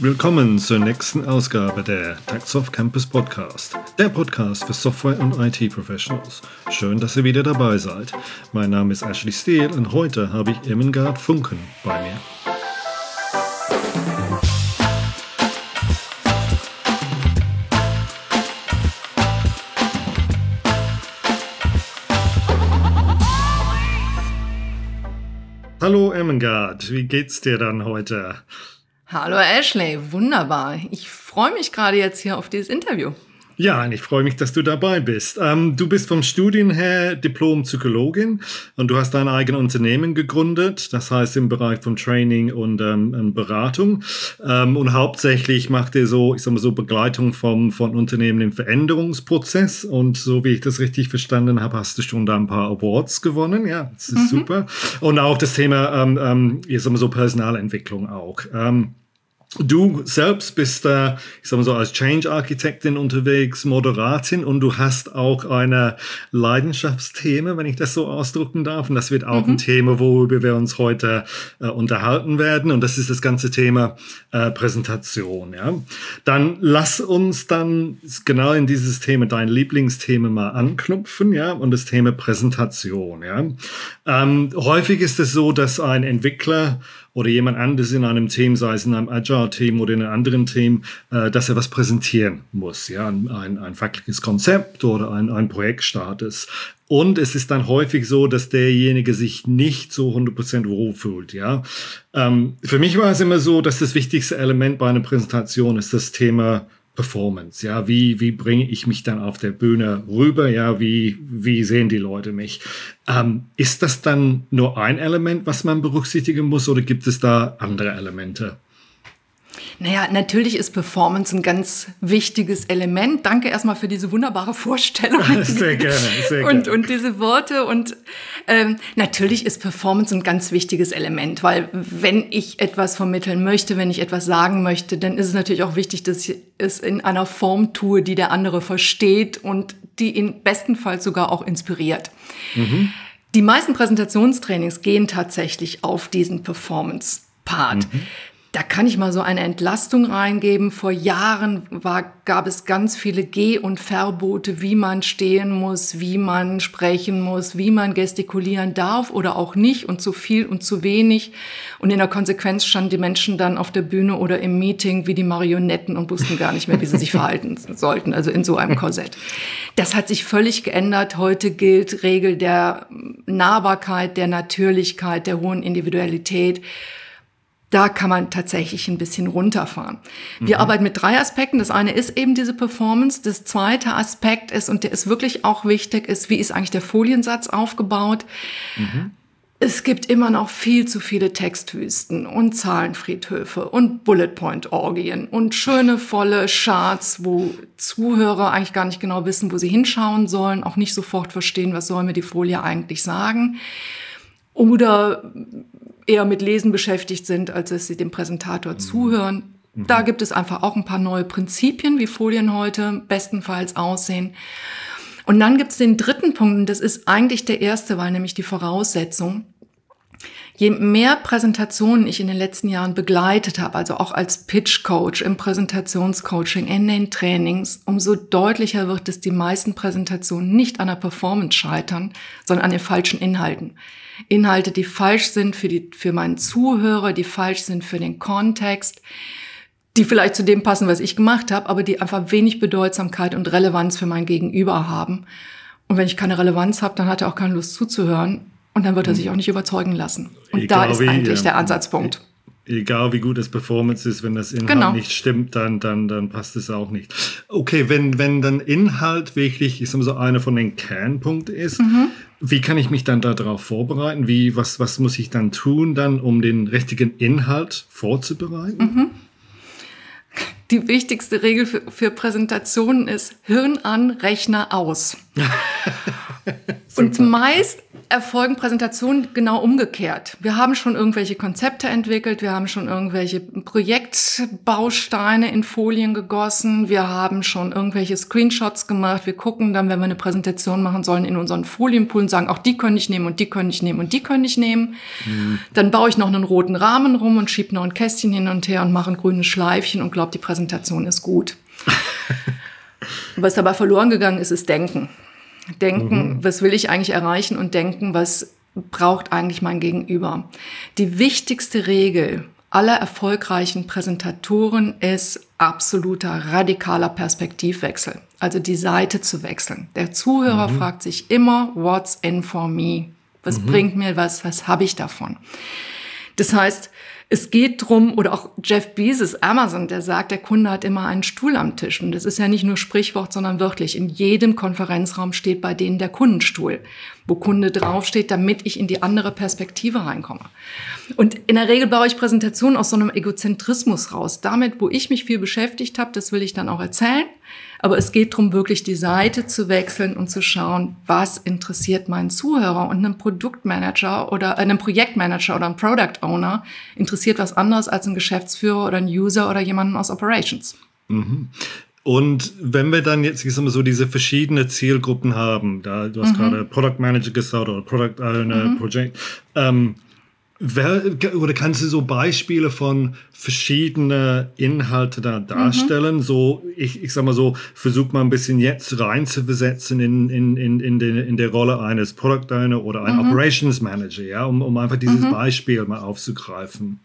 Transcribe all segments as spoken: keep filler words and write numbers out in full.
Willkommen zur nächsten Ausgabe der TechSoft Campus Podcast, der Podcast für Software- und I T-Professionals. Schön, dass ihr wieder dabei seid. Mein Name ist Ashley Steele und heute habe ich Irmengard Funken bei mir. Hallo Irmengard, wie geht's dir dann heute? Hallo Ashley, wunderbar. Ich freue mich gerade jetzt hier auf dieses Interview. Ja, und ich freue mich, dass du dabei bist. Ähm, du bist vom Studium her Diplom-Psychologin und du hast dein eigenes Unternehmen gegründet, das heißt im Bereich von Training und ähm, Beratung. Ähm, und hauptsächlich macht ihr so, ich sag mal so, Begleitung vom, von Unternehmen im Veränderungsprozess. Und so wie ich das richtig verstanden habe, hast du schon da ein paar Awards gewonnen. Ja, das ist mhm. super. Und auch das Thema, ähm, ähm, ich sag mal so, Personalentwicklung auch. Ähm, Du selbst bist da, äh, ich sag mal so, als Change-Architektin unterwegs, Moderatin und du hast auch eine Leidenschaftsthema, wenn ich das so ausdrücken darf. Und das wird auch mhm. ein Thema, worüber wir uns heute äh, unterhalten werden. Und das ist das ganze Thema äh, Präsentation. Ja, dann lass uns dann genau in dieses Thema, dein Lieblingsthema mal anknüpfen. Ja, und das Thema Präsentation. Ja, ähm, häufig ist es so, dass ein Entwickler oder jemand anderes in einem Team, sei es in einem Agile-Team oder in einem anderen Team, äh, dass er was präsentieren muss, ja, ein, ein fachliches Konzept oder ein, ein Projektstatus. Und es ist dann häufig so, dass derjenige sich nicht so hundert Prozent wohlfühlt, ja. Ähm, für mich war es immer so, dass das wichtigste Element bei einer Präsentation ist das Thema Performance, ja, wie, wie bringe ich mich dann auf der Bühne rüber, ja, wie, wie sehen die Leute mich? Ähm, ist das dann nur ein Element, was man berücksichtigen muss, oder gibt es da andere Elemente? Naja, natürlich ist Performance ein ganz wichtiges Element. Danke erstmal für diese wunderbare Vorstellung. Sehr gerne, sehr gerne. Und, und diese Worte. Und ähm, natürlich ist Performance ein ganz wichtiges Element, weil wenn ich etwas vermitteln möchte, wenn ich etwas sagen möchte, dann ist es natürlich auch wichtig, dass ich es in einer Form tue, die der andere versteht und die ihn bestenfalls sogar auch inspiriert. Mhm. Die meisten Präsentationstrainings gehen tatsächlich auf diesen Performance-Part. Mhm. Da kann ich mal so eine Entlastung reingeben. Vor Jahren war, gab es ganz viele Geh- und Verbote, wie man stehen muss, wie man sprechen muss, wie man gestikulieren darf oder auch nicht und zu viel und zu wenig. Und in der Konsequenz standen die Menschen dann auf der Bühne oder im Meeting wie die Marionetten und wussten gar nicht mehr, wie sie sich verhalten sollten, also in so einem Korsett. Das hat sich völlig geändert. Heute gilt Regel der Nahbarkeit, der Natürlichkeit, der hohen Individualität. Da kann man tatsächlich ein bisschen runterfahren. Wir mhm. arbeiten mit drei Aspekten. Das eine ist eben diese Performance. Das zweite Aspekt ist, und der ist wirklich auch wichtig, ist, wie ist eigentlich der Foliensatz aufgebaut? Mhm. Es gibt immer noch viel zu viele Textwüsten und Zahlenfriedhöfe und Bullet-Point-Orgien und schöne, volle Charts, wo Zuhörer eigentlich gar nicht genau wissen, wo sie hinschauen sollen, auch nicht sofort verstehen, was soll mir die Folie eigentlich sagen. Oder eher mit Lesen beschäftigt sind, als dass sie dem Präsentator mhm. zuhören. Mhm. Da gibt es einfach auch ein paar neue Prinzipien, wie Folien heute bestenfalls aussehen. Und dann gibt es den dritten Punkt, und das ist eigentlich der erste, weil nämlich die Voraussetzung, je mehr Präsentationen ich in den letzten Jahren begleitet habe, also auch als Pitch-Coach, im Präsentationscoaching, in den Trainings, umso deutlicher wird, dass die meisten Präsentationen nicht an der Performance scheitern, sondern an den falschen Inhalten. Inhalte, die falsch sind für die, für meinen Zuhörer, die falsch sind für den Kontext, die vielleicht zu dem passen, was ich gemacht habe, aber die einfach wenig Bedeutsamkeit und Relevanz für mein Gegenüber haben. Und wenn ich keine Relevanz habe, dann hat er auch keine Lust zuzuhören und dann wird er sich auch nicht überzeugen lassen. Und ich da glaube, ist eigentlich ja, der Ansatzpunkt. Egal wie gut das Performance ist, wenn das Inhalt genau. nicht stimmt, dann, dann, dann passt es auch nicht. Okay, wenn, wenn dann Inhalt wirklich, ich sag mal so, einer von den Kernpunkten ist, mhm. wie kann ich mich dann darauf vorbereiten? Wie, was, was muss ich dann tun, dann, um den richtigen Inhalt vorzubereiten? Mhm. Die wichtigste Regel für, für Präsentationen ist Hirn an, Rechner aus. Und meist erfolgen Präsentationen genau umgekehrt. Wir haben schon irgendwelche Konzepte entwickelt, wir haben schon irgendwelche Projektbausteine in Folien gegossen, wir haben schon irgendwelche Screenshots gemacht. Wir gucken dann, wenn wir eine Präsentation machen sollen, in unseren Folienpool und sagen, auch die können ich nehmen und die können ich nehmen und die können ich nehmen. Mhm. Dann baue ich noch einen roten Rahmen rum und schiebe noch ein Kästchen hin und her und mache ein grünes Schleifchen und glaube, die Präsentation ist gut. Was dabei verloren gegangen ist, ist Denken. Denken, mhm. was will ich eigentlich erreichen und denken, was braucht eigentlich mein Gegenüber. Die wichtigste Regel aller erfolgreichen Präsentatoren ist absoluter radikaler Perspektivwechsel, also die Seite zu wechseln. Der Zuhörer mhm. fragt sich immer, what's in for me? Was mhm. bringt mir was? Was habe ich davon? Das heißt, es geht drum, oder auch Jeff Bezos, Amazon, der sagt, der Kunde hat immer einen Stuhl am Tisch. Und das ist ja nicht nur Sprichwort, sondern wirklich. In jedem Konferenzraum steht bei denen der Kundenstuhl, wo Kunde draufsteht, damit ich in die andere Perspektive reinkomme. Und in der Regel baue ich Präsentationen aus so einem Egozentrismus raus. Damit, wo ich mich viel beschäftigt habe, das will ich dann auch erzählen. Aber es geht darum, wirklich die Seite zu wechseln und zu schauen, was interessiert meinen Zuhörer. Und einem Produktmanager oder einem Projektmanager oder einem Product Owner interessiert was anderes als ein Geschäftsführer oder ein User oder jemanden aus Operations. Mhm. Und wenn wir dann jetzt, ich sag mal, so diese verschiedenen Zielgruppen haben, da du hast mhm. gerade Product Manager gesagt oder Product Owner, mhm. Project, ähm, wer, oder kannst du so Beispiele von verschiedenen Inhalten da darstellen? Mhm. So, ich, ich sag mal so, versuch mal ein bisschen jetzt reinzuversetzen in, in, in, in, den, in der Rolle eines Product Owner oder ein mhm. Operations Manager, ja, um, um einfach dieses mhm. Beispiel mal aufzugreifen.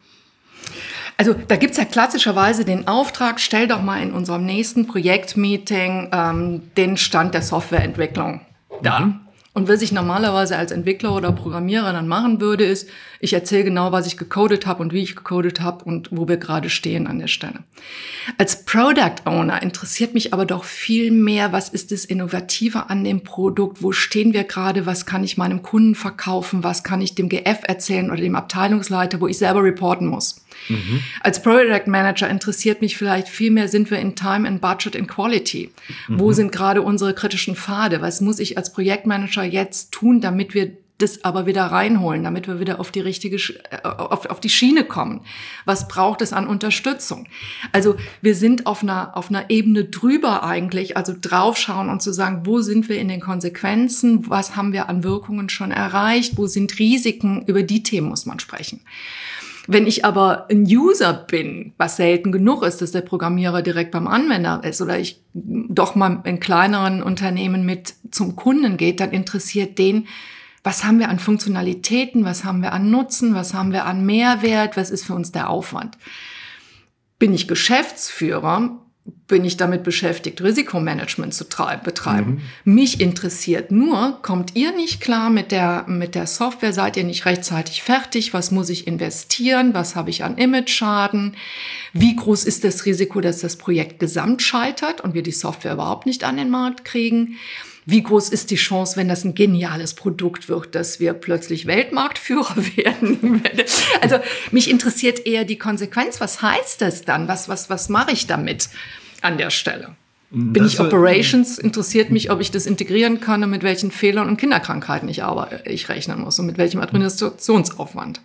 Also da gibt's ja klassischerweise den Auftrag, stell doch mal in unserem nächsten Projektmeeting ähm, den Stand der Softwareentwicklung dar. Mhm. Und was ich normalerweise als Entwickler oder Programmierer dann machen würde, ist, ich erzähle genau, was ich gecodet habe und wie ich gecodet habe und wo wir gerade stehen an der Stelle. Als Product Owner interessiert mich aber doch viel mehr, was ist das Innovative an dem Produkt, wo stehen wir gerade, was kann ich meinem Kunden verkaufen, was kann ich dem G F erzählen oder dem Abteilungsleiter, wo ich selber reporten muss. Mhm. Als Product Manager interessiert mich vielleicht viel mehr, sind wir in Time and Budget and Quality? Mhm. Wo sind gerade unsere kritischen Pfade? Was muss ich als Projektmanager jetzt tun, damit wir das aber wieder reinholen, damit wir wieder auf die richtige, auf, auf die Schiene kommen? Was braucht es an Unterstützung? Also wir sind auf einer, auf einer Ebene drüber eigentlich, also draufschauen und zu sagen, wo sind wir in den Konsequenzen? Was haben wir an Wirkungen schon erreicht? Wo sind Risiken? Über die Themen muss man sprechen. Wenn ich aber ein User bin, was selten genug ist, dass der Programmierer direkt beim Anwender ist oder ich doch mal in kleineren Unternehmen mit zum Kunden geht, dann interessiert den, was haben wir an Funktionalitäten, was haben wir an Nutzen, was haben wir an Mehrwert, was ist für uns der Aufwand. Bin ich Geschäftsführer, bin ich damit beschäftigt, Risikomanagement zu treiben, betreiben. Mhm. Mich interessiert nur, kommt ihr nicht klar mit der, mit der Software? Seid ihr nicht rechtzeitig fertig? Was muss ich investieren? Was habe ich an Image-Schaden? Wie groß ist das Risiko, dass das Projekt gesamt scheitert und wir die Software überhaupt nicht an den Markt kriegen? Wie groß ist die Chance, wenn das ein geniales Produkt wird, dass wir plötzlich Weltmarktführer werden? Also mich interessiert eher die Konsequenz. Was heißt das dann? Was, was, was mache ich damit an der Stelle? Bin das ich Operations? Interessiert mich, ob ich das integrieren kann und mit welchen Fehlern und Kinderkrankheiten ich, aber, ich rechnen muss und mit welchem Administrationsaufwand.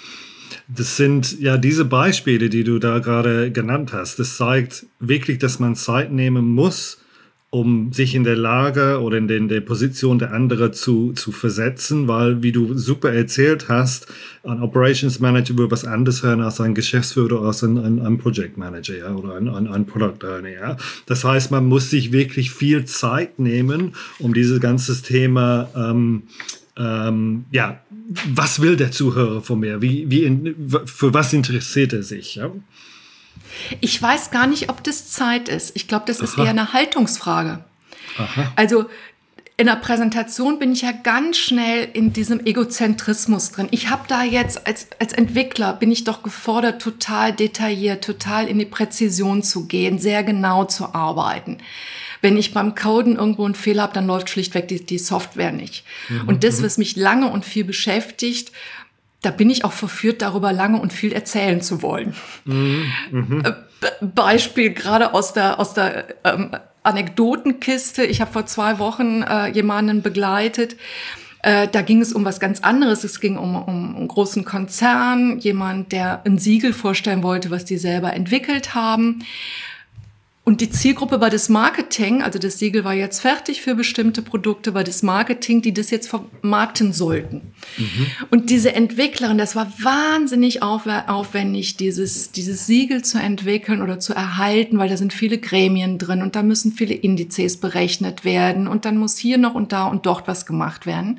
Das sind ja diese Beispiele, die du da gerade genannt hast. Das zeigt wirklich, dass man Zeit nehmen muss, um sich in der Lage oder in der Position der anderen zu, zu versetzen, weil, wie du super erzählt hast, ein Operations Manager will was anderes hören als ein Geschäftsführer oder als ein, ein, ein Project Manager, ja, oder ein, ein, ein Product Owner, ja. Das heißt, man muss sich wirklich viel Zeit nehmen, um dieses ganze Thema, ähm, ähm, ja, was will der Zuhörer von mir? Wie, wie in, für was interessiert er sich, ja? Ich weiß gar nicht, ob das Zeit ist. Ich glaube, das ist Aha. eher eine Haltungsfrage. Aha. Also in der Präsentation bin ich ja ganz schnell in diesem Egozentrismus drin. Ich habe da jetzt als, als Entwickler, bin ich doch gefordert, total detailliert, total in die Präzision zu gehen, sehr genau zu arbeiten. Wenn ich beim Coden irgendwo einen Fehler habe, dann läuft schlichtweg die, die Software nicht. Mhm. Und das, was mich lange und viel beschäftigt, da bin ich auch verführt, darüber lange und viel erzählen zu wollen. Mhm, mh. Beispiel gerade aus der, aus der ähm, Anekdotenkiste. Ich habe vor zwei Wochen äh, jemanden begleitet, Äh, da ging es um was ganz anderes. Es ging um, um einen großen Konzern, jemand, der ein Siegel vorstellen wollte, was die selber entwickelt haben. Und die Zielgruppe war das Marketing, also das Siegel war jetzt fertig für bestimmte Produkte, war das Marketing, die das jetzt vermarkten sollten. Mhm. Und diese Entwicklerin, das war wahnsinnig aufwendig, dieses, dieses Siegel zu entwickeln oder zu erhalten, weil da sind viele Gremien drin und da müssen viele Indizes berechnet werden und dann muss hier noch und da und dort was gemacht werden.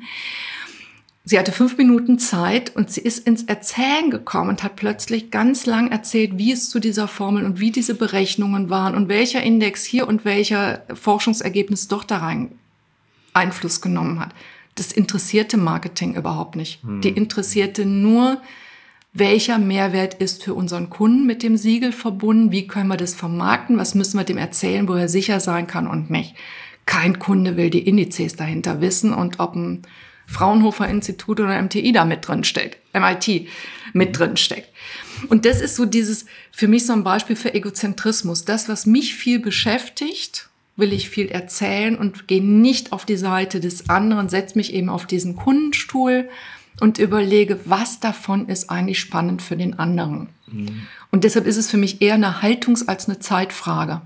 Sie hatte fünf Minuten Zeit und sie ist ins Erzählen gekommen und hat plötzlich ganz lang erzählt, wie es zu dieser Formel und wie diese Berechnungen waren und welcher Index hier und welcher Forschungsergebnis doch da rein Einfluss genommen hat. Das interessierte Marketing überhaupt nicht. Hm. Die interessierte nur, welcher Mehrwert ist für unseren Kunden mit dem Siegel verbunden, wie können wir das vermarkten, was müssen wir dem erzählen, wo er sicher sein kann und nicht. Kein Kunde will die Indizes dahinter wissen und ob ein Fraunhofer-Institut oder M T I da mit drin steckt, M I T mit drin steckt. Und das ist so dieses, für mich so ein Beispiel für Egozentrismus. Das, was mich viel beschäftigt, will ich viel erzählen und gehe nicht auf die Seite des anderen, setze mich eben auf diesen Kundenstuhl und überlege, was davon ist eigentlich spannend für den anderen. Mhm. Und deshalb ist es für mich eher eine Haltungs- als eine Zeitfrage.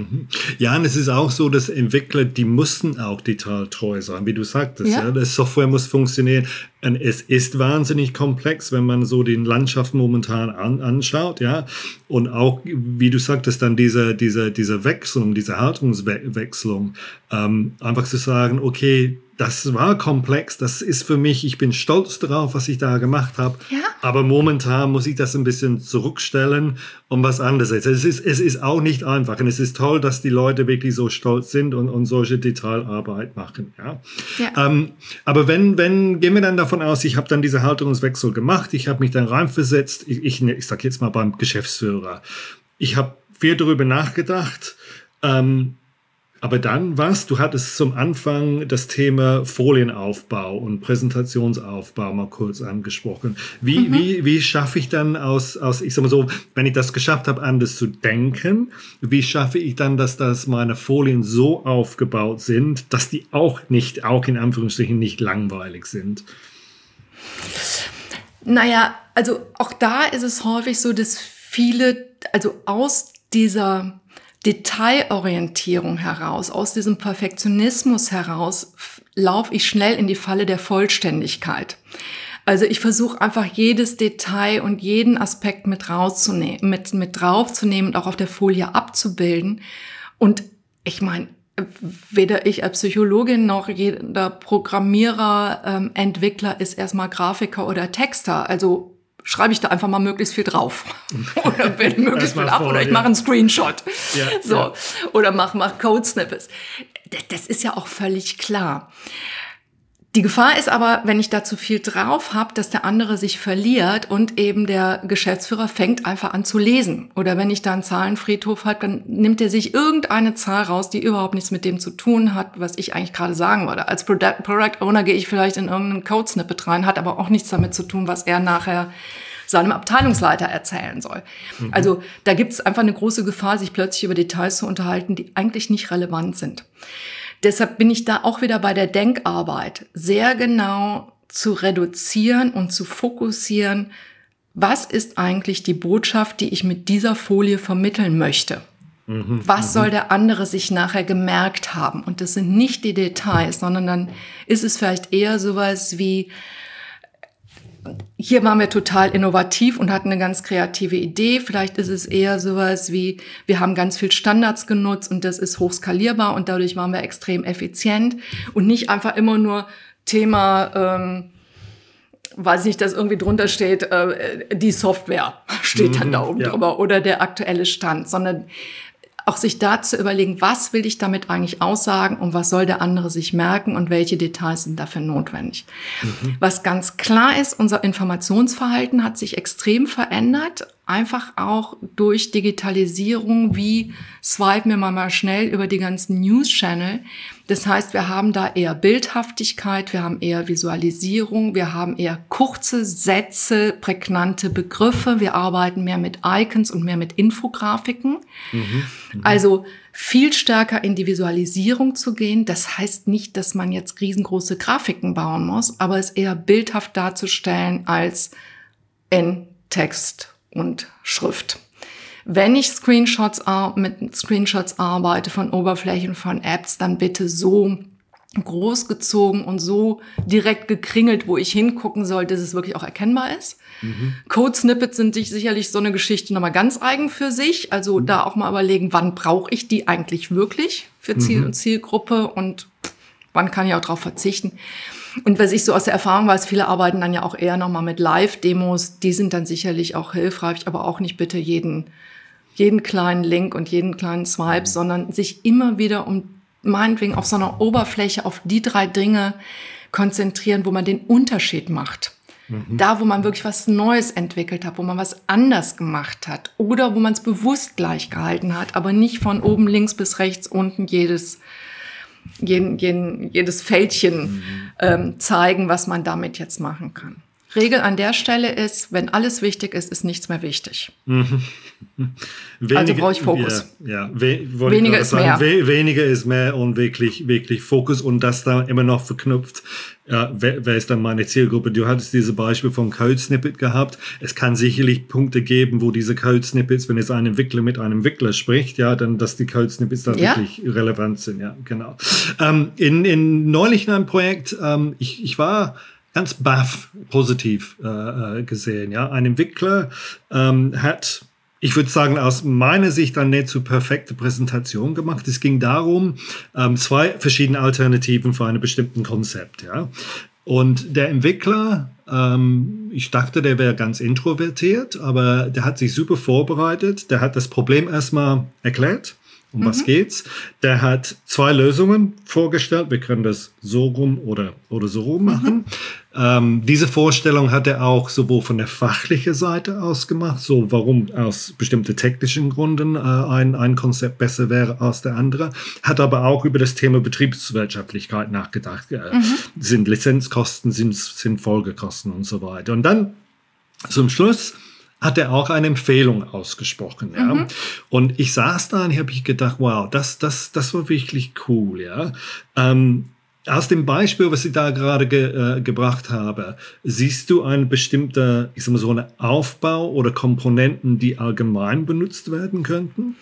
Ja, und es ist auch so, dass Entwickler, die mussten auch detailtreu sein, wie du sagtest. Ja. Ja, die Software muss funktionieren. Und es ist wahnsinnig komplex, wenn man so den Landschaft momentan an, anschaut. Ja, und auch, wie du sagtest, dann diese, diese, diese Wechselung, diese Haltungswechselung, ähm, einfach zu sagen, okay, das war komplex, das ist für mich, ich bin stolz darauf, was ich da gemacht habe, ja. Aber momentan muss ich das ein bisschen zurückstellen und was anderes. Es ist, es ist auch nicht einfach und es ist toll, dass die Leute wirklich so stolz sind und, und solche Detailarbeit machen. Ja. Ja. Ähm, aber wenn, wenn, gehen wir dann davon aus, ich habe dann diese Haltungswechsel gemacht, ich habe mich dann reinversetzt, ich, ich, ich sage jetzt mal beim Geschäftsführer, ich habe viel darüber nachgedacht, ähm, aber dann was? Du hattest zum Anfang das Thema Folienaufbau und Präsentationsaufbau mal kurz angesprochen. Wie, mhm. wie, wie schaffe ich dann aus, aus, ich sag mal so, wenn ich das geschafft habe, anders zu denken, wie schaffe ich dann, dass, dass meine Folien so aufgebaut sind, dass die auch nicht, auch in Anführungsstrichen, nicht langweilig sind? Naja, also auch da ist es häufig so, dass viele, also aus dieser Detailorientierung heraus, aus diesem Perfektionismus heraus, laufe ich schnell in die Falle der Vollständigkeit. Also ich versuche einfach jedes Detail und jeden Aspekt mit rauszunehmen, mit, mit draufzunehmen und auch auf der Folie abzubilden. Und ich meine, weder ich als Psychologin noch jeder Programmierer, ähm, Entwickler ist erstmal Grafiker oder Texter. Also schreibe ich da einfach mal möglichst viel drauf oder bilde möglichst viel ab vor, oder ich ja. mache einen Screenshot ja, so ja. oder mache mach Code-Snippets. Das, das ist ja auch völlig klar. Die Gefahr ist aber, wenn ich da zu viel drauf habe, dass der andere sich verliert und eben der Geschäftsführer fängt einfach an zu lesen. Oder wenn ich da einen Zahlenfriedhof habe, dann nimmt er sich irgendeine Zahl raus, die überhaupt nichts mit dem zu tun hat, was ich eigentlich gerade sagen wollte. Als Product, Product Owner gehe ich vielleicht in irgendeinen Code-Snippet rein, hat aber auch nichts damit zu tun, was er nachher seinem Abteilungsleiter erzählen soll. Mhm. Also da gibt es einfach eine große Gefahr, sich plötzlich über Details zu unterhalten, die eigentlich nicht relevant sind. Deshalb bin ich da auch wieder bei der Denkarbeit, sehr genau zu reduzieren und zu fokussieren, was ist eigentlich die Botschaft, die ich mit dieser Folie vermitteln möchte. Mhm, was mhm. soll der andere sich nachher gemerkt haben? Und das sind nicht die Details, sondern dann ist es vielleicht eher sowas wie, hier waren wir total innovativ und hatten eine ganz kreative Idee. Vielleicht ist es eher sowas wie, wir haben ganz viel Standards genutzt und das ist hochskalierbar und dadurch waren wir extrem effizient und nicht einfach immer nur Thema, ähm, weiß nicht, dass irgendwie drunter steht, äh, die Software steht dann da oben ja. drüber oder der aktuelle Stand, sondern auch sich da zu überlegen, was will ich damit eigentlich aussagen und was soll der andere sich merken und welche Details sind dafür notwendig. Mhm. Was ganz klar ist, unser Informationsverhalten hat sich extrem verändert. einfach auch durch Digitalisierung, wie swipen wir mal, mal schnell über die ganzen News-Channel. Das heißt, wir haben da eher Bildhaftigkeit, wir haben eher Visualisierung, wir haben eher kurze Sätze, prägnante Begriffe, wir arbeiten mehr mit Icons und mehr mit Infografiken. Mhm, also viel stärker in die Visualisierung zu gehen. Das heißt nicht, dass man jetzt riesengroße Grafiken bauen muss, aber es eher bildhaft darzustellen als in Text und Schrift. Wenn ich Screenshots mit Screenshots arbeite von Oberflächen von Apps, dann bitte so großgezogen und so direkt gekringelt, wo ich hingucken soll, dass es wirklich auch erkennbar ist. Mhm. Code-Snippets sind sicherlich so eine Geschichte nochmal ganz eigen für sich. Also mhm. da auch mal überlegen, wann brauche ich die eigentlich wirklich für Ziel mhm. und Zielgruppe und wann kann ich auch darauf verzichten. Und was ich so aus der Erfahrung weiß, viele arbeiten dann ja auch eher nochmal mit Live-Demos. Die sind dann sicherlich auch hilfreich, aber auch nicht bitte jeden, jeden kleinen Link und jeden kleinen Swipe, mhm. sondern sich immer wieder um meinetwegen auf so einer Oberfläche auf die drei Dinge konzentrieren, wo man den Unterschied macht. Mhm. Da, wo man wirklich was Neues entwickelt hat, wo man was anders gemacht hat oder wo man es bewusst gleich gehalten hat, aber nicht von oben links bis rechts unten jedes Jeden, jeden, jedes Fältchen mhm. ähm, zeigen, was man damit jetzt machen kann. Regel an der Stelle ist, wenn alles wichtig ist, ist nichts mehr wichtig. Mhm. Weniger, also brauche ich Fokus. Ja, ja. We- weniger ist sagen, mehr. We- weniger ist mehr und wirklich, wirklich Fokus und das da immer noch verknüpft. Ja, wer, wer ist dann meine Zielgruppe? Du hattest diese Beispiel vom Code-Snippet gehabt. Es kann sicherlich Punkte geben, wo diese Code-Snippets, wenn jetzt ein Entwickler mit einem Entwickler spricht, ja, dann, dass die Code-Snippets dann ja. wirklich relevant sind. Ja, genau. Ähm, in, in neulich in einem Projekt, ähm, ich, ich war ganz baff positiv äh, gesehen. Ja, ein Entwickler ähm, hat, ich würde sagen, aus meiner Sicht eine nicht so perfekte Präsentation gemacht. Es ging darum, ähm, zwei verschiedene Alternativen für einen bestimmten Konzept. Ja, und der Entwickler, ähm, ich dachte, der wäre ganz introvertiert, aber der hat sich super vorbereitet. Der hat das Problem erstmal erklärt. Um mhm. was geht's? Der hat zwei Lösungen vorgestellt. Wir können das so rum oder, oder so rum machen. Mhm. Ähm, diese Vorstellung hat er auch sowohl von der fachlichen Seite aus gemacht, so warum aus bestimmten technischen Gründen äh, ein, ein Konzept besser wäre als der andere. Hat aber auch über das Thema Betriebswirtschaftlichkeit nachgedacht. Äh, mhm. Sind Lizenzkosten, sind, sind Folgekosten und so weiter. Und dann zum Schluss hat er auch eine Empfehlung ausgesprochen. Ja? Mhm. Und ich saß da und habe ich gedacht, wow, das, das, das war wirklich cool. Ja? Ähm, aus dem Beispiel, was ich da gerade ge, äh, gebracht habe, siehst du einen bestimmten, ich sag mal so, einen Aufbau oder Komponenten, die allgemein benutzt werden könnten?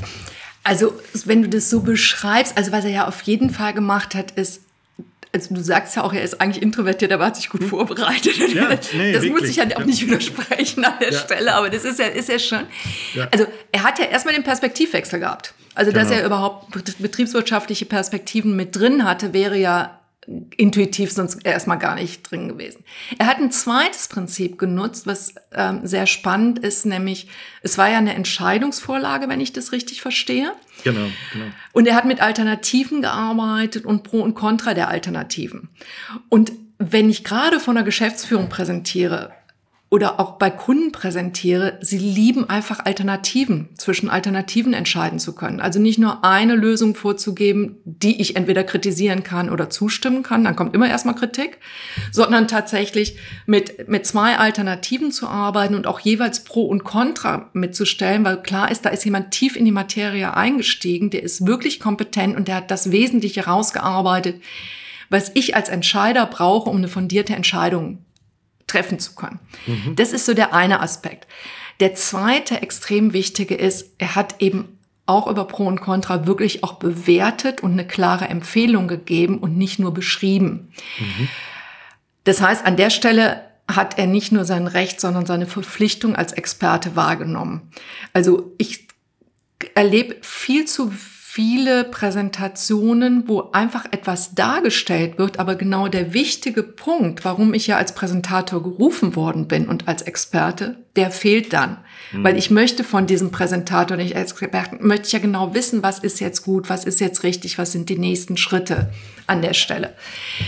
Also, wenn du das so beschreibst, also was er ja auf jeden Fall gemacht hat, ist, also du sagst ja auch, er ist eigentlich introvertiert, aber hat sich gut vorbereitet. Ja, nee, das wirklich. Muss ich ja auch nicht widersprechen an der ja. Stelle, aber das ist ja, ist ja schon. Ja. Also er hat ja erstmal den Perspektivwechsel gehabt. Also genau. Dass er überhaupt betriebswirtschaftliche Perspektiven mit drin hatte, wäre ja intuitiv sonst erstmal gar nicht drin gewesen. Er hat ein zweites Prinzip genutzt, was ähm, sehr spannend ist, nämlich es war ja eine Entscheidungsvorlage, wenn ich das richtig verstehe. Genau, genau. Und er hat mit Alternativen gearbeitet und Pro und Contra der Alternativen. Und wenn ich gerade von der Geschäftsführung präsentiere oder auch bei Kunden präsentiere, sie lieben einfach Alternativen, zwischen Alternativen entscheiden zu können. Also nicht nur eine Lösung vorzugeben, die ich entweder kritisieren kann oder zustimmen kann, dann kommt immer erstmal Kritik, sondern tatsächlich mit, mit zwei Alternativen zu arbeiten und auch jeweils Pro und Contra mitzustellen, weil klar ist, da ist jemand tief in die Materie eingestiegen, der ist wirklich kompetent und der hat das Wesentliche rausgearbeitet, was ich als Entscheider brauche, um eine fundierte Entscheidung treffen zu können. Mhm. Das ist so der eine Aspekt. Der zweite extrem wichtige ist, er hat eben auch über Pro und Contra wirklich auch bewertet und eine klare Empfehlung gegeben und nicht nur beschrieben. Mhm. Das heißt, an der Stelle hat er nicht nur sein Recht, sondern seine Verpflichtung als Experte wahrgenommen. Also ich erlebe viel zu viele Präsentationen, wo einfach etwas dargestellt wird, aber genau der wichtige Punkt, warum ich ja als Präsentator gerufen worden bin und als Experte, der fehlt dann. Mhm. Weil ich möchte von diesem Präsentator, nicht als Experten, möchte ich ja genau wissen, was ist jetzt gut, was ist jetzt richtig, was sind die nächsten Schritte an der Stelle.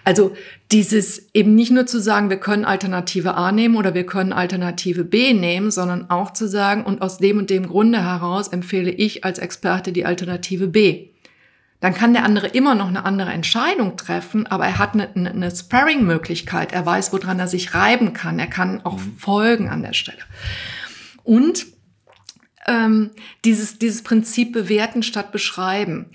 Also dieses eben nicht nur zu sagen, wir können Alternative A nehmen oder wir können Alternative B nehmen, sondern auch zu sagen, und aus dem und dem Grunde heraus empfehle ich als Experte die Alternative B. Dann kann der andere immer noch eine andere Entscheidung treffen, aber er hat eine, eine Sparring-Möglichkeit. Er weiß, woran er sich reiben kann. Er kann auch folgen an der Stelle. Und ähm, dieses, dieses Prinzip bewerten statt beschreiben.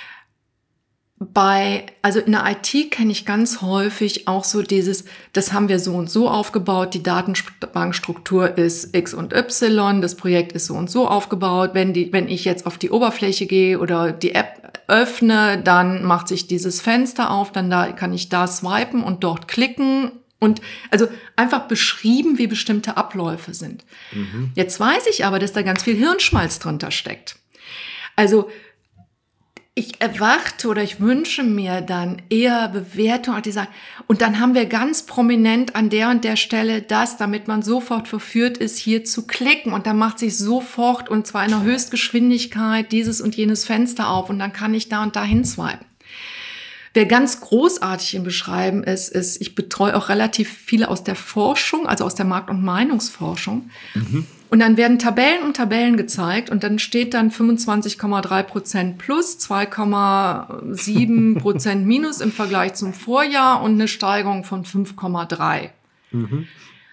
Bei, also in der I T kenne ich ganz häufig auch so dieses, das haben wir so und so aufgebaut, die Datenbankstruktur ist X und Y, das Projekt ist so und so aufgebaut. Wenn die, wenn ich jetzt auf die Oberfläche gehe oder die App öffne, dann macht sich dieses Fenster auf, dann da kann ich da swipen und dort klicken. Und also einfach beschrieben, wie bestimmte Abläufe sind. Mhm. Jetzt weiß ich aber, dass da ganz viel Hirnschmalz drunter steckt. Also ich erwarte oder ich wünsche mir dann eher Bewertung, die sagen, und dann haben wir ganz prominent an der und der Stelle das, damit man sofort verführt ist, hier zu klicken. Und dann macht sich sofort, und zwar in einer Höchstgeschwindigkeit, dieses und jenes Fenster auf und dann kann ich da und da hinswipen. Wer ganz großartig im Beschreiben ist, ist, ich betreue auch relativ viele aus der Forschung, also aus der Markt- und Meinungsforschung. Mhm. Und dann werden Tabellen und Tabellen gezeigt und dann steht dann fünfundzwanzig Komma drei Prozent plus, zwei Komma sieben Prozent minus im Vergleich zum Vorjahr und eine Steigerung von fünf Komma drei. Mhm.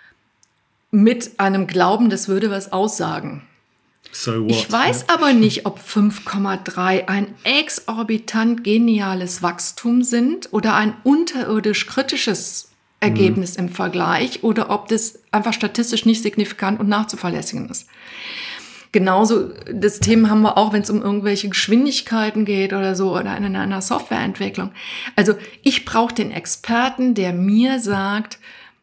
Mit einem Glauben, das würde was aussagen. So what? Ich weiß aber nicht, ob fünf Komma drei ein exorbitant geniales Wachstum sind oder ein unterirdisch kritisches Ergebnis mhm. im Vergleich oder ob das einfach statistisch nicht signifikant und nachzuverlässigen ist. Genauso das Thema haben wir auch, wenn es um irgendwelche Geschwindigkeiten geht oder so oder in einer Softwareentwicklung. Also ich brauche den Experten, der mir sagt,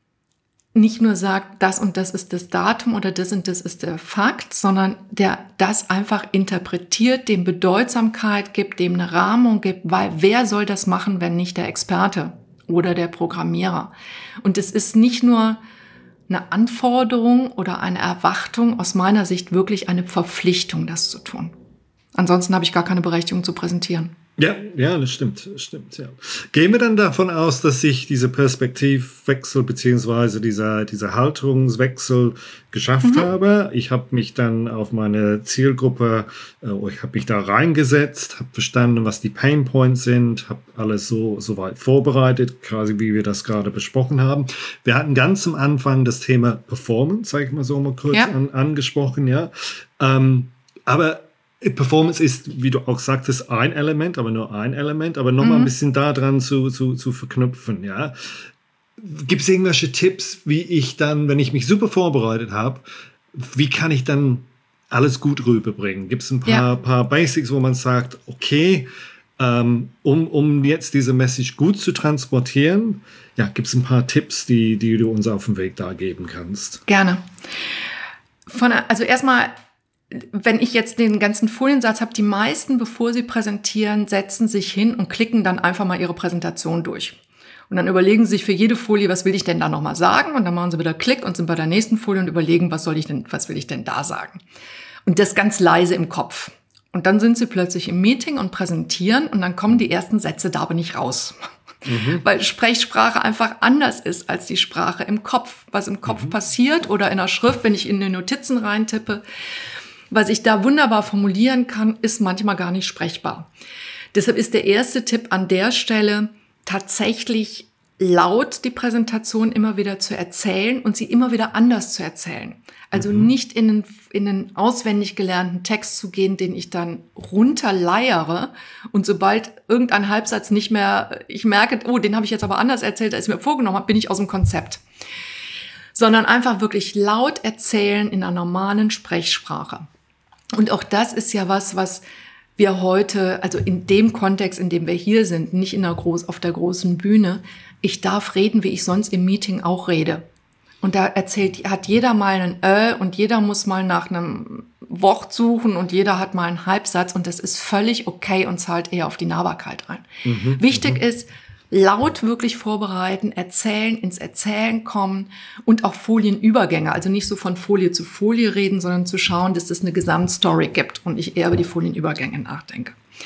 nicht nur sagt, das und das ist das Datum oder das und das ist der Fakt, sondern der das einfach interpretiert, dem Bedeutsamkeit gibt, dem eine Rahmung gibt, weil wer soll das machen, wenn nicht der Experte oder der Programmierer? Und es ist nicht nur eine Anforderung oder eine Erwartung, aus meiner Sicht wirklich eine Verpflichtung, das zu tun. Ansonsten habe ich gar keine Berechtigung zu präsentieren. Ja, ja, das stimmt, das stimmt, ja. Gehen wir dann davon aus, dass sich dieser Perspektivwechsel beziehungsweise dieser, dieser Haltungswechsel geschafft mhm. habe. Ich habe mich dann auf meine Zielgruppe, äh, ich habe mich da reingesetzt, habe verstanden, was die Painpoints sind, habe alles so, so weit vorbereitet, quasi wie wir das gerade besprochen haben. Wir hatten ganz am Anfang das Thema Performance, sage ich mal so mal kurz ja. an, angesprochen, ja. Ähm, aber Performance ist, wie du auch sagtest, ein Element, aber nur ein Element, aber nochmal mhm. ein bisschen da dran zu, zu, zu verknüpfen, ja. Gibt es irgendwelche Tipps, wie ich dann, wenn ich mich super vorbereitet habe, wie kann ich dann alles gut rüberbringen? Gibt es ein paar, ja. paar Basics, wo man sagt, okay, ähm, um, um jetzt diese Message gut zu transportieren, ja, gibt es ein paar Tipps, die, die du uns auf dem Weg da geben kannst? Gerne. Von, also erstmal, wenn ich jetzt den ganzen Foliensatz habe, die meisten, bevor sie präsentieren, setzen sich hin und klicken dann einfach mal ihre Präsentation durch. Und dann überlegen sie sich für jede Folie, was will ich denn da nochmal sagen? Und dann machen sie wieder Klick und sind bei der nächsten Folie und überlegen, was soll ich denn, was will ich denn da sagen? Und das ganz leise im Kopf. Und dann sind sie plötzlich im Meeting und präsentieren und dann kommen die ersten Sätze da aber nicht raus. Mhm. Weil Sprechsprache einfach anders ist als die Sprache im Kopf. Was im Kopf mhm. passiert oder in der Schrift, wenn ich in die Notizen reintippe, was ich da wunderbar formulieren kann, ist manchmal gar nicht sprechbar. Deshalb ist der erste Tipp an der Stelle, tatsächlich laut die Präsentation immer wieder zu erzählen und sie immer wieder anders zu erzählen. Also mhm. nicht in einen, in einen auswendig gelernten Text zu gehen, den ich dann runterleiere und sobald irgendein Halbsatz nicht mehr, ich merke, oh, den habe ich jetzt aber anders erzählt, als ich mir vorgenommen habe, bin ich aus dem Konzept. Sondern einfach wirklich laut erzählen in einer normalen Sprechsprache. Und auch das ist ja was, was wir heute, also in dem Kontext, in dem wir hier sind, nicht in der groß, auf der großen Bühne, ich darf reden, wie ich sonst im Meeting auch rede. Und da erzählt, hat jeder mal ein Ö und jeder muss mal nach einem Wort suchen und jeder hat mal einen Halbsatz und das ist völlig okay und zahlt eher auf die Nahbarkeit ein. Mhm, Wichtig mhm. ist, laut wirklich vorbereiten, erzählen, ins Erzählen kommen und auch Folienübergänge. Also nicht so von Folie zu Folie reden, sondern zu schauen, dass es eine Gesamtstory gibt und ich eher über die Folienübergänge nachdenke.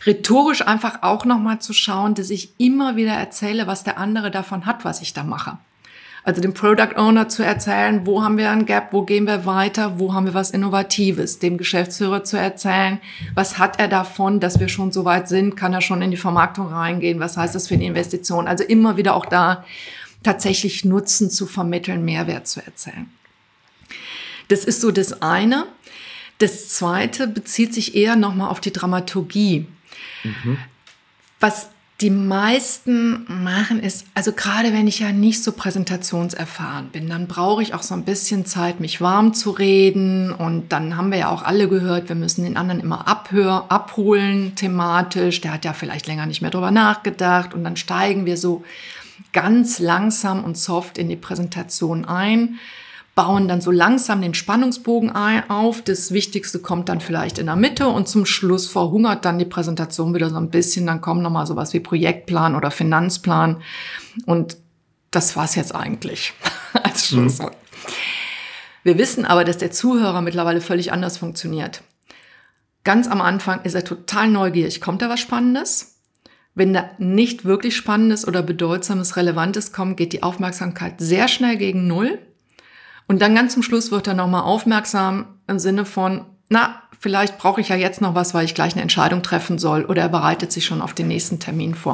Rhetorisch einfach auch nochmal zu schauen, dass ich immer wieder erzähle, was der andere davon hat, was ich da mache. Also dem Product Owner zu erzählen, wo haben wir ein Gap, wo gehen wir weiter, wo haben wir was Innovatives. Dem Geschäftsführer zu erzählen, was hat er davon, dass wir schon so weit sind, kann er schon in die Vermarktung reingehen, was heißt das für die Investition. Also immer wieder auch da tatsächlich Nutzen zu vermitteln, Mehrwert zu erzählen. Das ist so das eine. Das zweite bezieht sich eher nochmal auf die Dramaturgie. Mhm. Was die meisten machen ist, also gerade wenn ich ja nicht so präsentationserfahren bin, dann brauche ich auch so ein bisschen Zeit, mich warm zu reden. Und dann haben wir ja auch alle gehört, wir müssen den anderen immer abhör, abholen thematisch. Der hat ja vielleicht länger nicht mehr drüber nachgedacht. Und dann steigen wir so ganz langsam und soft in die Präsentation ein, bauen dann so langsam den Spannungsbogen auf. Das Wichtigste kommt dann vielleicht in der Mitte und zum Schluss verhungert dann die Präsentation wieder so ein bisschen. Dann kommen nochmal sowas wie Projektplan oder Finanzplan. Und das war's jetzt eigentlich als Schlusswort. Mhm. Wir wissen aber, dass der Zuhörer mittlerweile völlig anders funktioniert. Ganz am Anfang ist er total neugierig. Kommt da was Spannendes? Wenn da nicht wirklich Spannendes oder Bedeutsames, Relevantes kommt, geht die Aufmerksamkeit sehr schnell gegen Null. Und dann ganz zum Schluss wird er nochmal aufmerksam im Sinne von, na, vielleicht brauche ich ja jetzt noch was, weil ich gleich eine Entscheidung treffen soll, oder er bereitet sich schon auf den nächsten Termin vor.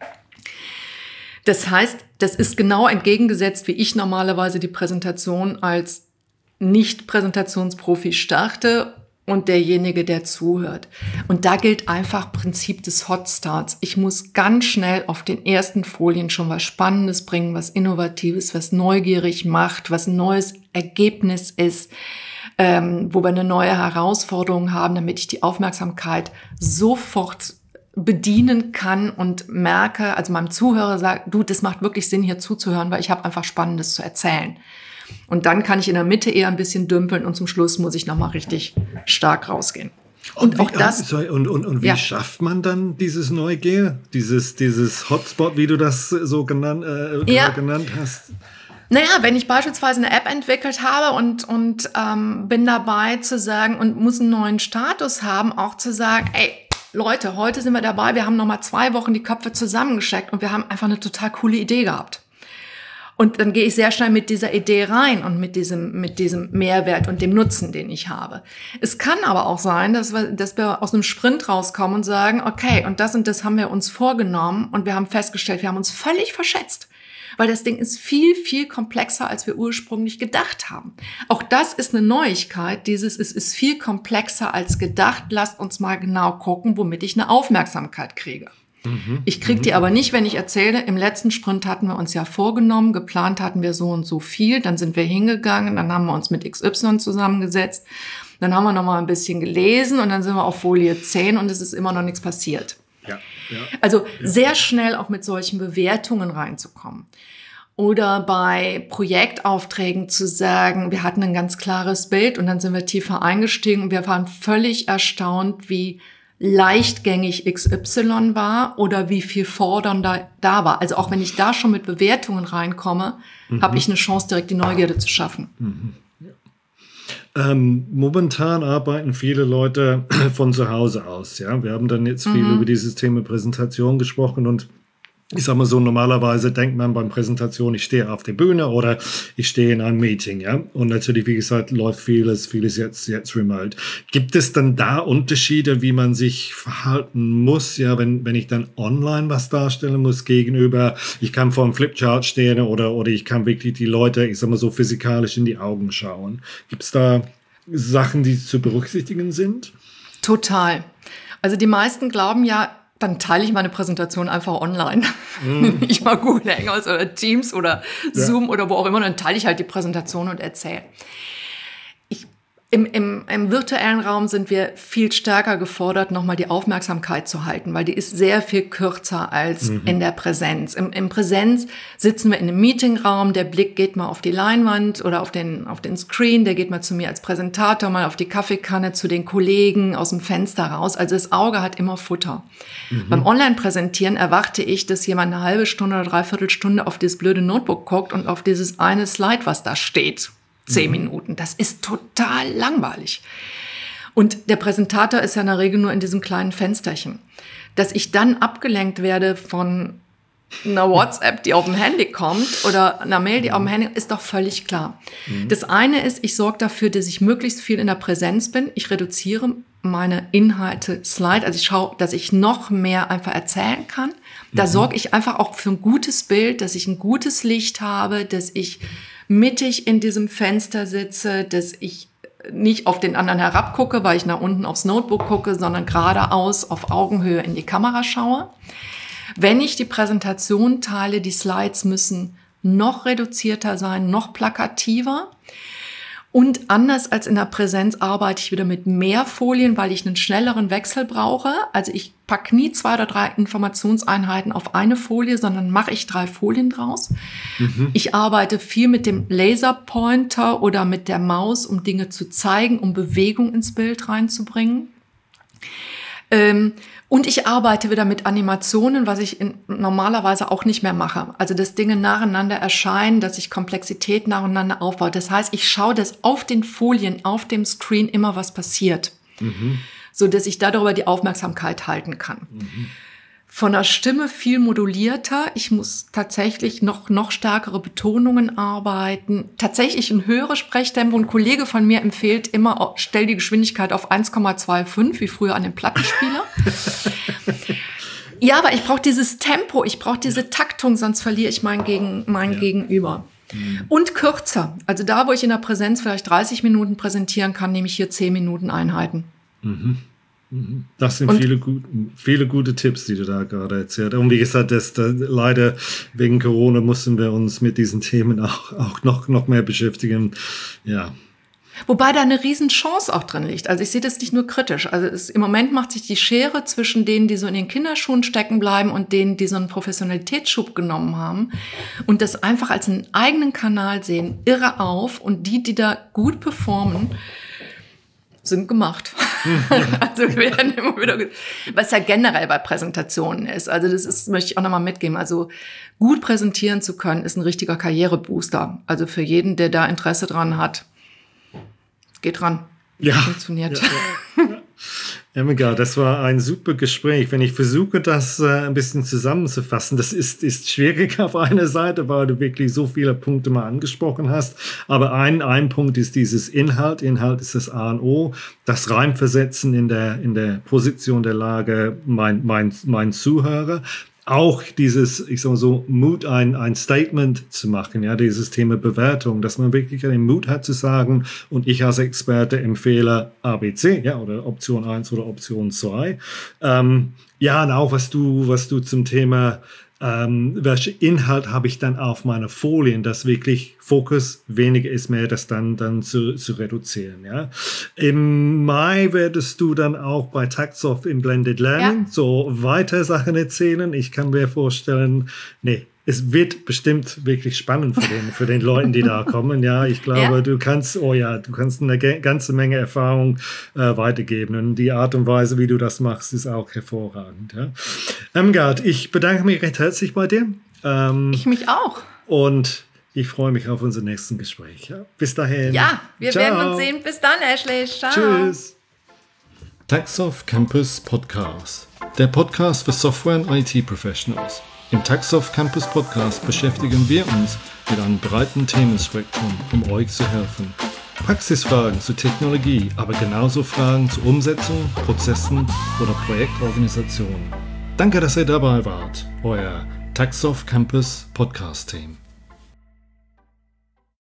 Das heißt, das ist genau entgegengesetzt, wie ich normalerweise die Präsentation als Nicht-Präsentationsprofi starte und derjenige, der zuhört. Und da gilt einfach Prinzip des Hot Starts. Ich muss ganz schnell auf den ersten Folien schon was Spannendes bringen, was Innovatives, was neugierig macht, was ein neues Ergebnis ist, ähm, wo wir eine neue Herausforderung haben, damit ich die Aufmerksamkeit sofort bedienen kann und merke, also meinem Zuhörer sagt, du, das macht wirklich Sinn, hier zuzuhören, weil ich habe einfach Spannendes zu erzählen. Und dann kann ich in der Mitte eher ein bisschen dümpeln und zum Schluss muss ich nochmal richtig stark rausgehen. Und, und auch wie, das. Sorry, und, und, und wie ja. schafft man dann dieses Neugier, dieses, dieses Hotspot, wie du das so genannt, äh, ja. genannt hast? Naja, wenn ich beispielsweise eine App entwickelt habe und, und ähm, bin dabei zu sagen und muss einen neuen Status haben, auch zu sagen, ey, Leute, heute sind wir dabei, wir haben nochmal zwei Wochen die Köpfe zusammengesteckt und wir haben einfach eine total coole Idee gehabt. Und dann gehe ich sehr schnell mit dieser Idee rein und mit diesem, mit diesem Mehrwert und dem Nutzen, den ich habe. Es kann aber auch sein, dass wir, dass wir aus einem Sprint rauskommen und sagen, okay, und das und das haben wir uns vorgenommen und wir haben festgestellt, wir haben uns völlig verschätzt. Weil das Ding ist viel, viel komplexer, als wir ursprünglich gedacht haben. Auch das ist eine Neuigkeit. Dieses, es ist viel komplexer als gedacht. Lasst uns mal genau gucken, womit ich eine Aufmerksamkeit kriege. Mhm. Ich kriege die aber nicht, wenn ich erzähle, im letzten Sprint hatten wir uns ja vorgenommen, geplant hatten wir so und so viel, dann sind wir hingegangen, dann haben wir uns mit X Y zusammengesetzt, dann haben wir noch mal ein bisschen gelesen und dann sind wir auf Folie zehn und es ist immer noch nichts passiert. Ja, ja, also ja. Sehr schnell auch mit solchen Bewertungen reinzukommen. Oder bei Projektaufträgen zu sagen, wir hatten ein ganz klares Bild und dann sind wir tiefer eingestiegen und wir waren völlig erstaunt, wie leichtgängig X Y war oder wie viel fordernder da war. Also auch wenn ich da schon mit Bewertungen reinkomme, mhm. habe ich eine Chance, direkt die Neugierde zu schaffen. Mhm. Ja. Ähm, momentan arbeiten viele Leute von zu Hause aus. Ja, wir haben dann jetzt viel mhm. über dieses Thema Präsentation gesprochen und ich sag mal so, normalerweise denkt man beim Präsentation, ich stehe auf der Bühne oder ich stehe in einem Meeting, ja. Und natürlich, wie gesagt, läuft vieles, vieles jetzt, jetzt remote. Gibt es dann da Unterschiede, wie man sich verhalten muss, ja, wenn, wenn ich dann online was darstellen muss gegenüber, ich kann vor einem Flipchart stehen oder, oder ich kann wirklich die Leute, ich sag mal so, physikalisch in die Augen schauen. Gibt es da Sachen, die zu berücksichtigen sind? Total. Also die meisten glauben ja, dann teile ich meine Präsentation einfach online. Mm. Ich mal Google Hangouts oder Teams oder Zoom ja. oder wo auch immer, dann teile ich halt die Präsentation und erzähle. Ich, im, im, Im virtuellen Raum sind wir viel stärker gefordert, nochmal die Aufmerksamkeit zu halten, weil die ist sehr viel kürzer als mhm. in der Präsenz. Im, Im Präsenz sitzen wir in einem Meetingraum, der Blick geht mal auf die Leinwand oder auf den, auf den Screen, der geht mal zu mir als Präsentator, mal auf die Kaffeekanne, zu den Kollegen aus dem Fenster raus. Also das Auge hat immer Futter. Mhm. Beim Online-Präsentieren erwarte ich, dass jemand eine halbe Stunde oder dreiviertel Stunde auf dieses blöde Notebook guckt und auf dieses eine Slide, was da steht. Zehn mhm. Minuten. Das ist total langweilig. Und der Präsentator ist ja in der Regel nur in diesem kleinen Fensterchen. Dass ich dann abgelenkt werde von einer WhatsApp, die auf dem Handy kommt oder einer Mail, die auf dem Handy, ist doch völlig klar. Mhm. Das eine ist, ich sorge dafür, dass ich möglichst viel in der Präsenz bin. Ich reduziere meine Inhalte, Slide, also ich schaue, dass ich noch mehr einfach erzählen kann. Da mhm. sorge ich einfach auch für ein gutes Bild, dass ich ein gutes Licht habe, dass ich mittig in diesem Fenster sitze, dass ich nicht auf den anderen herabgucke, weil ich nach unten aufs Notebook gucke, sondern geradeaus auf Augenhöhe in die Kamera schaue. Wenn ich die Präsentation teile, die Slides müssen noch reduzierter sein, noch plakativer. Und anders als in der Präsenz arbeite ich wieder mit mehr Folien, weil ich einen schnelleren Wechsel brauche. Also ich packe nie zwei oder drei Informationseinheiten auf eine Folie, sondern mache ich drei Folien draus. Mhm. Ich arbeite viel mit dem Laserpointer oder mit der Maus, um Dinge zu zeigen, um Bewegung ins Bild reinzubringen. Ähm, Und ich arbeite wieder mit Animationen, was ich in, normalerweise auch nicht mehr mache. Also, dass Dinge nacheinander erscheinen, dass ich Komplexität nacheinander aufbaue. Das heißt, ich schaue, dass auf den Folien, auf dem Screen immer was passiert. Mhm. So dass ich darüber die Aufmerksamkeit halten kann. Mhm. Von der Stimme viel modulierter. Ich muss tatsächlich noch, noch stärkere Betonungen arbeiten. Tatsächlich ein höheres Sprechtempo. Ein Kollege von mir empfiehlt immer, stell die Geschwindigkeit auf eins Komma fünfundzwanzig, wie früher an den Plattenspieler. Ja, aber ich brauche dieses Tempo, ich brauche diese Taktung, sonst verliere ich mein, Gegen, mein ja. Gegenüber. Mhm. Und kürzer. Also da, wo ich in der Präsenz vielleicht dreißig Minuten präsentieren kann, nehme ich hier zehn Minuten Einheiten. Mhm. Das sind viele, gut, viele gute Tipps, die du da gerade erzählt hast. Und wie gesagt, das, das, leider wegen Corona mussten wir uns mit diesen Themen auch, auch noch, noch mehr beschäftigen. Ja. Wobei da eine Riesenchance auch drin liegt. Also ich sehe das nicht nur kritisch. Also es, im Moment macht sich die Schere zwischen denen, die so in den Kinderschuhen stecken bleiben und denen, die so einen Professionalitätsschub genommen haben und das einfach als einen eigenen Kanal sehen, irre auf. Und die, die da gut performen, sind gemacht. Also wir werden immer wieder, was ja generell bei Präsentationen ist. Also das ist, möchte ich auch nochmal mitgeben. Also gut präsentieren zu können, ist ein richtiger Karrierebooster. Also für jeden, der da Interesse dran hat, geht ran. Ja. Funktioniert. Ja, ja, ja. Emega, das war ein super Gespräch. Wenn ich versuche, das äh, ein bisschen zusammenzufassen, das ist, ist schwierig auf einer Seite, weil du wirklich so viele Punkte mal angesprochen hast. Aber ein, ein Punkt ist dieses Inhalt. Inhalt ist das A und O. Das Reinversetzen in der, in der Position der Lage, mein, mein, mein Zuhörer. Auch dieses, ich sag mal so, Mut, ein, ein Statement zu machen, ja, dieses Thema Bewertung, dass man wirklich den Mut hat zu sagen, und ich als Experte empfehle A B C, ja, oder Option eins oder Option zwei. Ähm, ja, und auch was du, was du zum Thema, ähm, welchen Inhalt habe ich dann auf meine Folien, dass wirklich Fokus weniger ist mehr, das dann, dann zu, zu reduzieren, ja. Im Mai werdest du dann auch bei Taxoft in Blended Learning ja. so weiter Sachen erzählen. Ich kann mir vorstellen, nee, es wird bestimmt wirklich spannend für den, für den Leuten, die da kommen. Ja, ich glaube, ja. du kannst, oh ja, du kannst eine ganze Menge Erfahrung äh, weitergeben. Und die Art und Weise, wie du das machst, ist auch hervorragend. Ja. Emgard, ich bedanke mich recht herzlich bei dir. Ähm, ich mich auch. Und ich freue mich auf unser nächstes Gespräch. Ja. Bis dahin. Ja, wir Ciao. werden uns sehen. Bis dann, Ashley. Ciao. Tschüss. Taxoft Campus Podcast. Der Podcast für Software- und I T-Professionals. Im Taxoft Campus Podcast beschäftigen wir uns mit einem breiten Themenspektrum, um euch zu helfen. Praxisfragen zu Technologie, aber genauso Fragen zu Umsetzung, Prozessen oder Projektorganisation. Danke, dass ihr dabei wart. Euer Taxoft Campus Podcast Team.